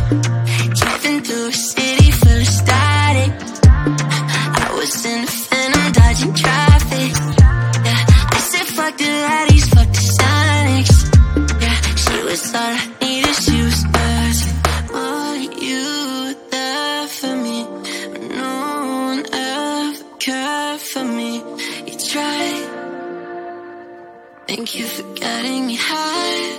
Driving through a city full of static. I was in a phantom dodging traffic. Yeah, I said fuck the laddies, fuck the Sonics. Yeah, she was all I needed, she was perfect. Oh, you were there for me, but no one ever cared for me. You tried. Thank you for getting me high.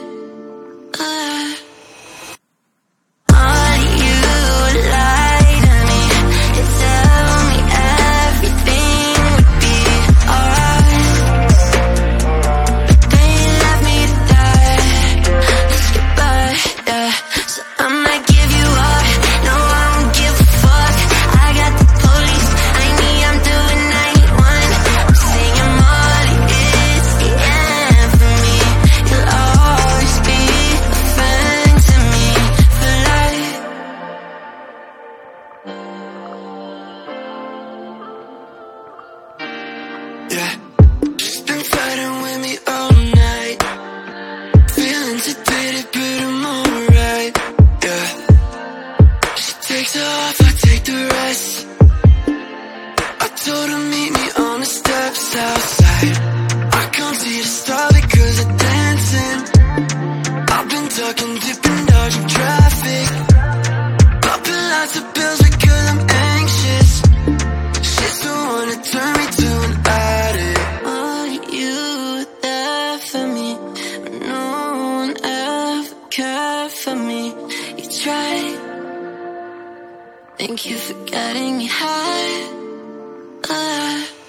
Yeah, she's been fighting with me all night. Feeling sedated, but I'm alright. Yeah, she takes her off, I take the rest. I told her meet me on the steps outside. I can't see the star because I'm dancing. I've been talking, dipping, dodging traffic. Popping lots of pills because I'm anxious. She's the one that turned me to an addict. Oh, you were there for me, but no one ever cared for me. You tried. Thank you for getting me high.